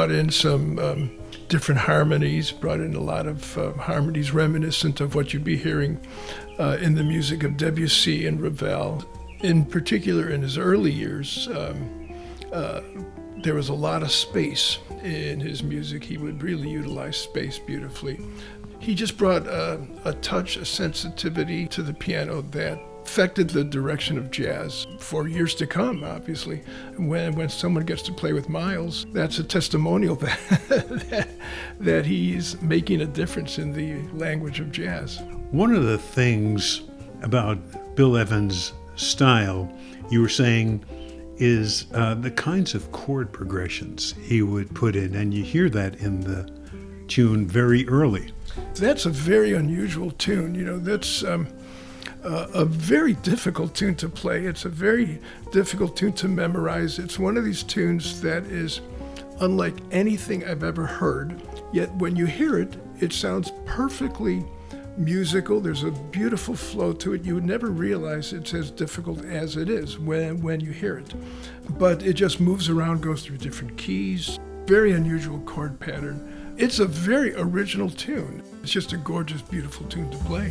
brought in some different harmonies, brought in a lot of harmonies reminiscent of what you'd be hearing in the music of Debussy and Ravel. In particular, in his early years, there was a lot of space in his music. He would really utilize space beautifully. He just brought a touch, a sensitivity to the piano that affected the direction of jazz for years to come, obviously. When someone gets to play with Miles, that's a testimonial that he's making a difference in the language of jazz. One of the things about Bill Evans' style, you were saying, is the kinds of chord progressions he would put in, and you hear that in the tune very early. That's a very unusual tune. That's a very difficult tune to play. It's a very difficult tune to memorize. It's one of these tunes that is unlike anything I've ever heard, yet when you hear it, it sounds perfectly musical. There's a beautiful flow to it. You would never realize it's as difficult as it is when you hear it. But it just moves around, goes through different keys, very unusual chord pattern. It's a very original tune. It's just a gorgeous, beautiful tune to play.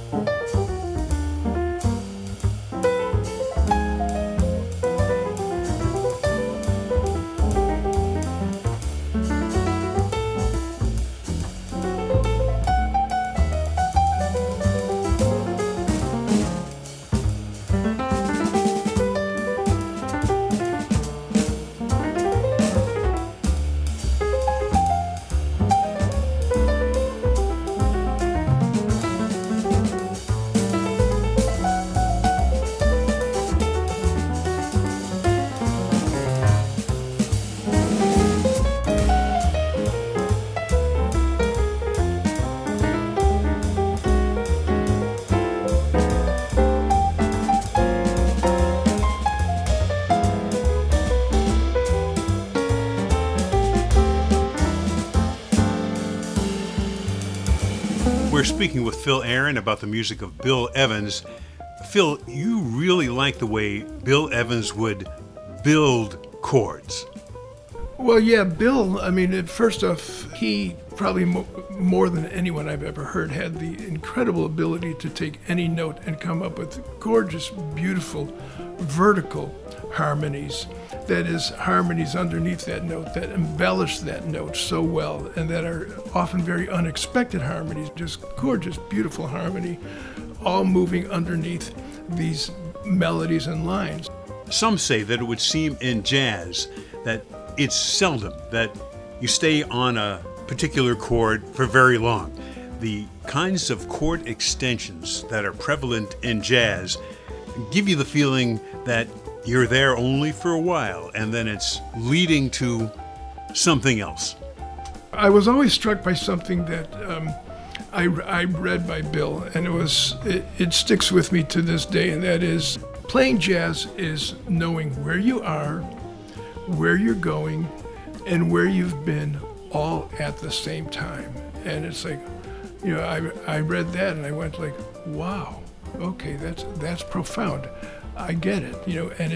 We're speaking with Phil Aaron about the music of Bill Evans. Phil, you really like the way Bill Evans would build chords. Well, yeah, Bill, first off, he probably more than anyone I've ever heard had the incredible ability to take any note and come up with gorgeous, beautiful, vertical harmonies. That is, harmonies underneath that note that embellish that note so well and that are often very unexpected harmonies, just gorgeous, beautiful harmony, all moving underneath these melodies and lines. Some say that it would seem in jazz that it's seldom that you stay on a particular chord for very long. The kinds of chord extensions that are prevalent in jazz give you the feeling that you're there only for a while, and then it's leading to something else. I was always struck by something that I read by Bill, and it sticks with me to this day, and that is playing jazz is knowing where you are, where you're going, and where you've been all at the same time. And it's like, I read that and I went like, wow, okay, that's profound. I get it, and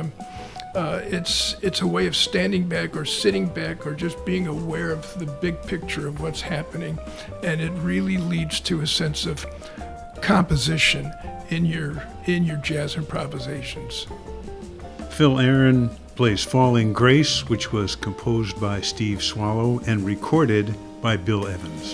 it's a way of standing back or sitting back or just being aware of the big picture of what's happening, and it really leads to a sense of composition in your jazz improvisations. Phil Aaron plays Falling Grace, which was composed by Steve Swallow and recorded by Bill Evans.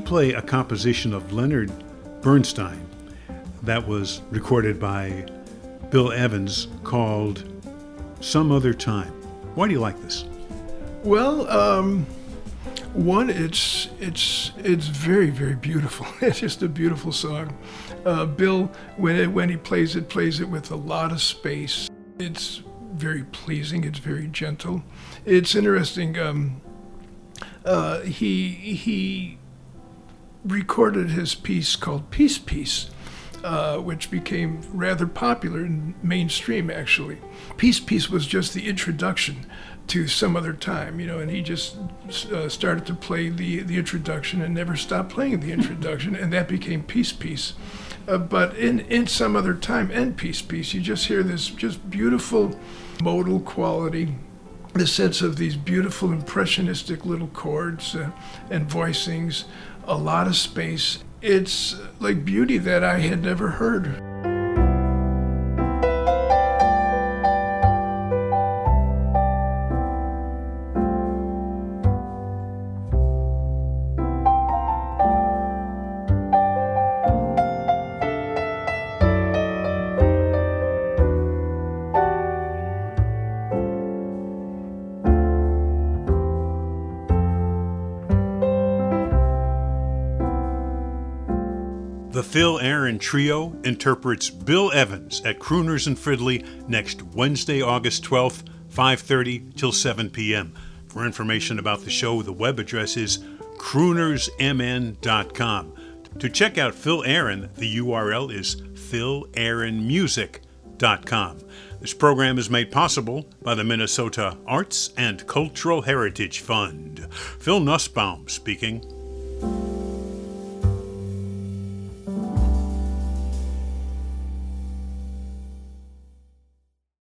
play a composition of Leonard Bernstein that was recorded by Bill Evans called Some Other Time. Why do you like this? Well, one, it's very, very beautiful. It's just a beautiful song. Bill, when he plays it with a lot of space. It's very pleasing. It's very gentle. It's interesting. He recorded his piece called Peace Piece, which became rather popular in mainstream, actually. Peace Piece was just the introduction to Some Other Time, and he just started to play the introduction and never stopped playing the introduction, and that became Peace Piece. But in Some Other Time and Peace Piece, you just hear this just beautiful modal quality, the sense of these beautiful impressionistic little chords and voicings, a lot of space. It's like beauty that I had never heard. The Phil Aaron Trio interprets Bill Evans at Crooners and Fridley next Wednesday, August 12th, 5:30 till 7 p.m. For information about the show, the web address is croonersmn.com. To check out Phil Aaron, the URL is philaaronmusic.com. This program is made possible by the Minnesota Arts and Cultural Heritage Fund. Phil Nussbaum speaking.